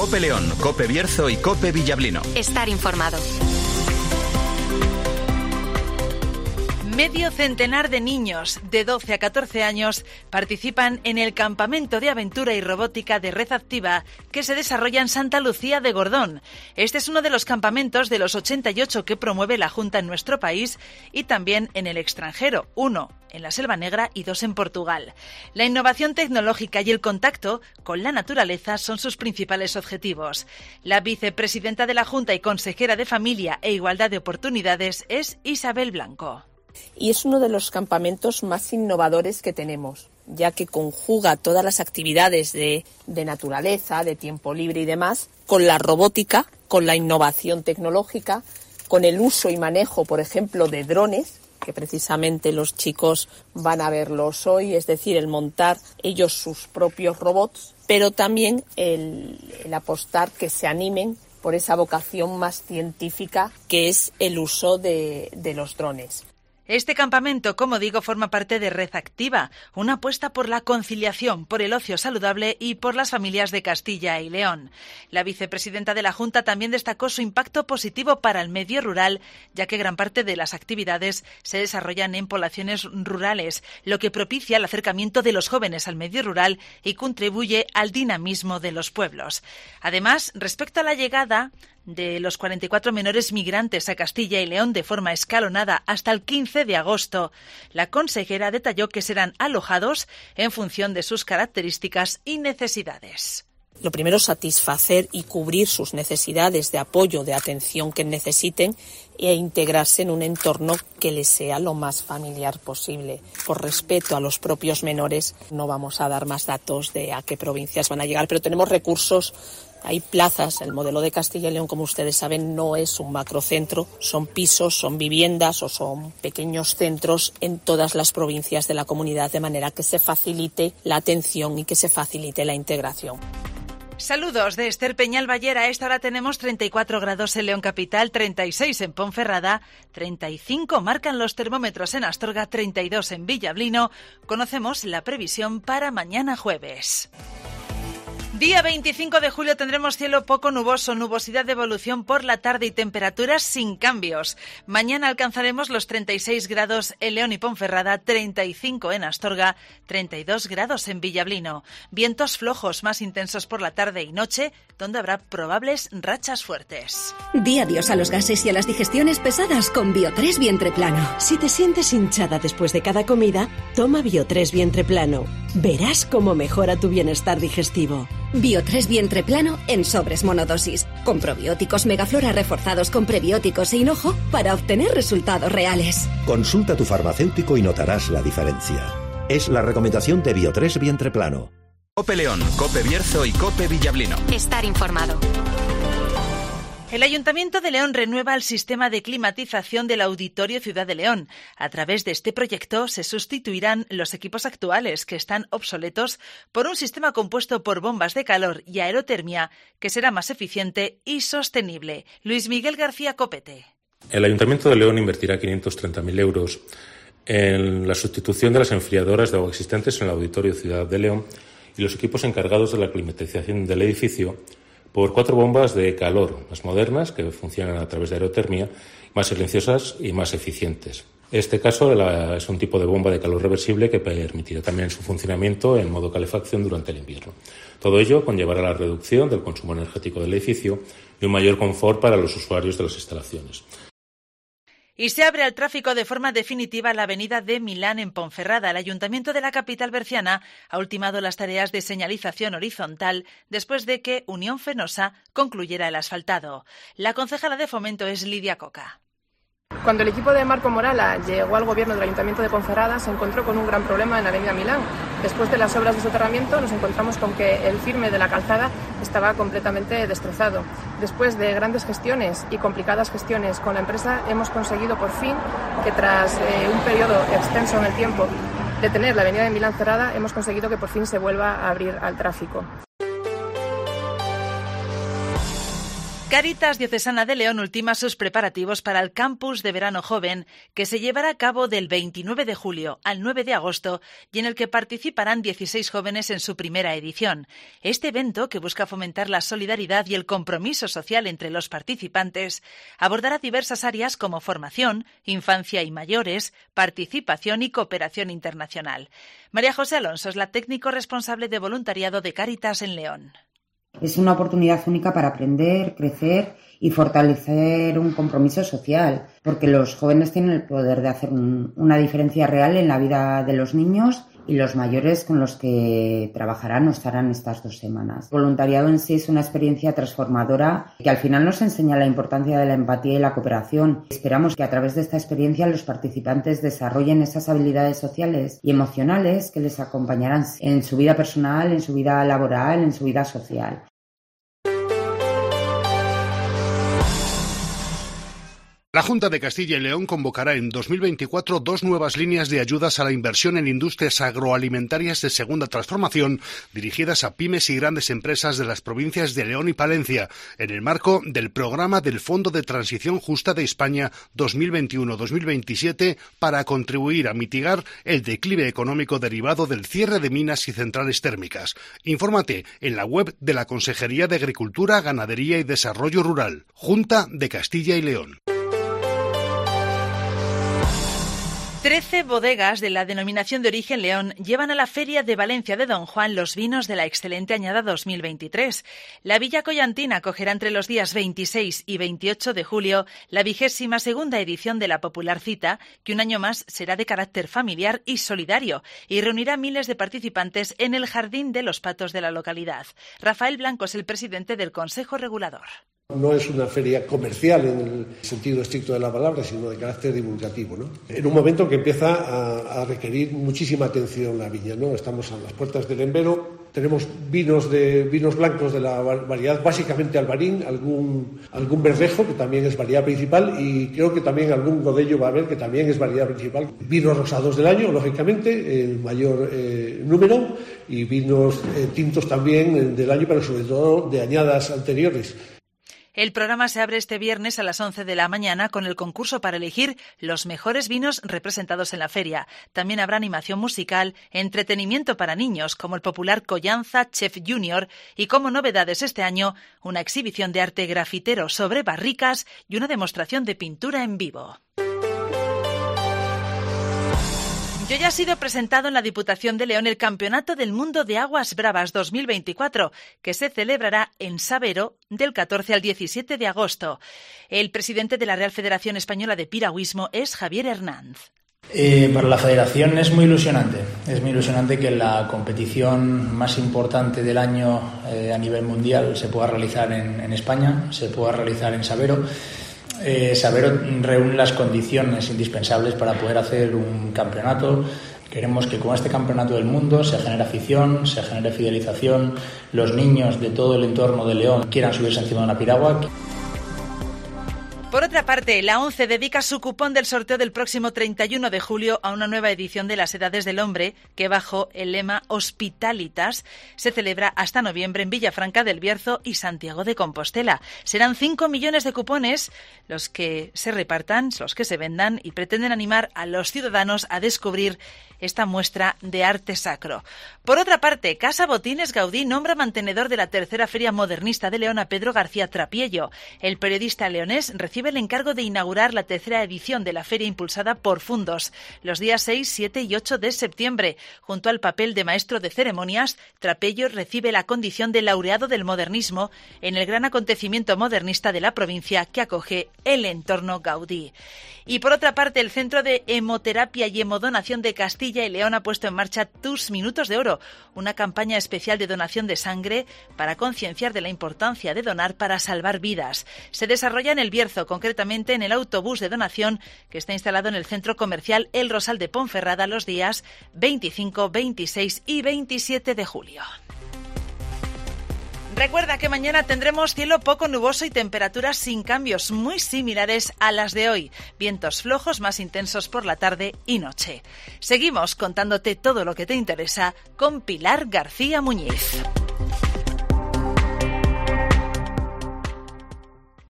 COPE León, COPE Bierzo y COPE Villablino. Estar informado. Medio centenar de niños de 12 a 14 años participan en el Campamento de Aventura y Robótica de Red Activa que se desarrolla en Santa Lucía de Gordón. Este es uno de los campamentos de los 88 que promueve la Junta en nuestro país y también en el extranjero, 1 en la Selva Negra y 2 en Portugal. La innovación tecnológica y el contacto con la naturaleza son sus principales objetivos. La vicepresidenta de la Junta y consejera de Familia e Igualdad de Oportunidades es Isabel Blanco. Y es uno de los campamentos más innovadores que tenemos, ya que conjuga todas las actividades de naturaleza, de tiempo libre y demás, con la robótica, con la innovación tecnológica, con el uso y manejo, por ejemplo, de drones, que precisamente los chicos van a verlos hoy, es decir, el montar ellos sus propios robots, pero también el apostar que se animen por esa vocación más científica que es el uso de los drones. Este campamento, como digo, forma parte de Red Activa, una apuesta por la conciliación, por el ocio saludable y por las familias de Castilla y León. La vicepresidenta de la Junta también destacó su impacto positivo para el medio rural, ya que gran parte de las actividades se desarrollan en poblaciones rurales, lo que propicia el acercamiento de los jóvenes al medio rural y contribuye al dinamismo de los pueblos. Además, respecto a la llegada de los 44 menores migrantes a Castilla y León de forma escalonada hasta el 15 de agosto. La consejera detalló que serán alojados en función de sus características y necesidades. Lo primero, satisfacer y cubrir sus necesidades de apoyo, de atención que necesiten e integrarse en un entorno que les sea lo más familiar posible. Por respeto a los propios menores, no vamos a dar más datos de a qué provincias van a llegar, pero tenemos recursos. Hay plazas, el modelo de Castilla y León, como ustedes saben, no es un macrocentro, son pisos, son viviendas o son pequeños centros en todas las provincias de la comunidad, de manera que se facilite la atención y que se facilite la integración. Saludos de Esther Peñalballera. A esta hora tenemos 34 grados en León Capital, 36 en Ponferrada, 35 marcan los termómetros en Astorga, 32 en Villablino. Conocemos la previsión para mañana jueves. Día 25 de julio tendremos cielo poco nuboso, nubosidad de evolución por la tarde y temperaturas sin cambios. Mañana alcanzaremos los 36 grados en León y Ponferrada, 35 en Astorga, 32 grados en Villablino. Vientos flojos más intensos por la tarde y noche, donde habrá probables rachas fuertes. Di adiós a los gases y a las digestiones pesadas con Bio3 Vientre Plano. Si te sientes hinchada después de cada comida, toma Bio3 Vientre Plano. Verás cómo mejora tu bienestar digestivo. Bio3 Vientre Plano en sobres monodosis, con probióticos Megaflora reforzados con prebióticos e hinojo para obtener resultados reales. Consulta a tu farmacéutico y notarás la diferencia. Es la recomendación de Bio3 Vientre Plano. COPE León, COPE Bierzo y COPE Villablino. Estar informado. El Ayuntamiento de León renueva el sistema de climatización del Auditorio Ciudad de León. A través de este proyecto se sustituirán los equipos actuales que están obsoletos por un sistema compuesto por bombas de calor y aerotermia que será más eficiente y sostenible. Luis Miguel García Copete. El Ayuntamiento de León invertirá 530.000 euros en la sustitución de las enfriadoras de agua existentes en el Auditorio Ciudad de León y los equipos encargados de la climatización del edificio por 4 bombas de calor más modernas que funcionan a través de aerotermia, más silenciosas y más eficientes. En este caso es un tipo de bomba de calor reversible que permitirá también su funcionamiento en modo calefacción durante el invierno. Todo ello conllevará la reducción del consumo energético del edificio y un mayor confort para los usuarios de las instalaciones. Y se abre al tráfico de forma definitiva la avenida de Milán en Ponferrada. El Ayuntamiento de la capital berciana ha ultimado las tareas de señalización horizontal después de que Unión Fenosa concluyera el asfaltado. La concejala de Fomento es Lidia Coca. Cuando el equipo de Marco Morala llegó al gobierno del Ayuntamiento de Ponferrada, se encontró con un gran problema en la avenida Milán. Después de las obras de soterramiento, nos encontramos con que el firme de la calzada estaba completamente destrozado. Después de grandes gestiones y complicadas gestiones con la empresa, hemos conseguido por fin que tras un periodo extenso en el tiempo de tener la avenida de Milán cerrada, hemos conseguido que por fin se vuelva a abrir al tráfico. Cáritas Diocesana de León ultima sus preparativos para el Campus de Verano Joven, que se llevará a cabo del 29 de julio al 9 de agosto y en el que participarán 16 jóvenes en su primera edición. Este evento, que busca fomentar la solidaridad y el compromiso social entre los participantes, abordará diversas áreas como formación, infancia y mayores, participación y cooperación internacional. María José Alonso es la técnico responsable de voluntariado de Cáritas en León. Es una oportunidad única para aprender, crecer y fortalecer un compromiso social, porque los jóvenes tienen el poder de hacer una diferencia real en la vida de los niños y los mayores con los que trabajarán o estarán estas 2 semanas. El voluntariado en sí es una experiencia transformadora que al final nos enseña la importancia de la empatía y la cooperación. Esperamos que a través de esta experiencia los participantes desarrollen esas habilidades sociales y emocionales que les acompañarán en su vida personal, en su vida laboral, en su vida social. La Junta de Castilla y León convocará en 2024 2 nuevas líneas de ayudas a la inversión en industrias agroalimentarias de segunda transformación dirigidas a pymes y grandes empresas de las provincias de León y Palencia, en el marco del programa del Fondo de Transición Justa de España 2021-2027 para contribuir a mitigar el declive económico derivado del cierre de minas y centrales térmicas. Infórmate en la web de la Consejería de Agricultura, Ganadería y Desarrollo Rural, Junta de Castilla y León. 13 bodegas de la denominación de origen León llevan a la Feria de Valencia de Don Juan los vinos de la excelente añada 2023. La Villa Collantina acogerá entre los días 26 y 28 de julio la 22ª edición de la popular cita, que un año más será de carácter familiar y solidario y reunirá miles de participantes en el Jardín de los Patos de la localidad. Rafael Blanco es el presidente del Consejo Regulador. No es una feria comercial en el sentido estricto de la palabra, sino de carácter divulgativo, ¿no? En un momento que empieza a requerir muchísima atención la viña, ¿no? Estamos a las puertas del Embero, tenemos vinos blancos de la variedad básicamente Albarín, algún Verdejo, que también es variedad principal, y creo que también algún Godello va a haber, que también es variedad principal. Vinos rosados del año, lógicamente, el mayor número, y vinos tintos también del año, pero sobre todo de añadas anteriores. El programa se abre este viernes a las 11 de la mañana con el concurso para elegir los mejores vinos representados en la feria. También habrá animación musical, entretenimiento para niños, como el popular Collanza Chef Junior, y como novedades este año, una exhibición de arte grafitero sobre barricas y una demostración de pintura en vivo. Y hoy ha sido presentado en la Diputación de León el Campeonato del Mundo de Aguas Bravas 2024, que se celebrará en Sabero del 14 al 17 de agosto. El presidente de la Real Federación Española de Piragüismo es Javier Hernández. Para la Federación es muy ilusionante. Es muy ilusionante que la competición más importante del año a nivel mundial se pueda realizar en España, se pueda realizar en Sabero. Sabero reúne las condiciones indispensables para poder hacer un campeonato. Queremos que con este campeonato del mundo se genere afición, se genere fidelización, los niños de todo el entorno de León quieran subirse encima de una piragua. Por otra parte, la ONCE dedica su cupón del sorteo del próximo 31 de julio a una nueva edición de las Edades del Hombre, que bajo el lema Hospitalitas se celebra hasta noviembre en Villafranca del Bierzo y Santiago de Compostela. Serán 5 millones de cupones los que se repartan, los que se vendan, y pretenden animar a los ciudadanos a descubrir esta muestra de arte sacro. Por otra parte, Casa Botines Gaudí nombra mantenedor de la tercera Feria Modernista de León a Pedro García Trapiello. El periodista leonés recibe el encargo de inaugurar la tercera edición de la feria impulsada por Fundos los días 6, 7 y 8 de septiembre. Junto al papel de maestro de ceremonias, Trapiello recibe la condición de laureado del modernismo en el gran acontecimiento modernista de la provincia que acoge el entorno Gaudí. Y por otra parte, el Centro de Hemoterapia y Hemodonación de Castilla y León ha puesto en marcha Tus Minutos de Oro, una campaña especial de donación de sangre para concienciar de la importancia de donar para salvar vidas. Se desarrolla en el Bierzo, concretamente en el autobús de donación que está instalado en el centro comercial El Rosal de Ponferrada los días 25, 26 y 27 de julio. Recuerda que mañana tendremos cielo poco nuboso y temperaturas sin cambios, muy similares a las de hoy. Vientos flojos más intensos por la tarde y noche. Seguimos contándote todo lo que te interesa con Pilar García Muñiz.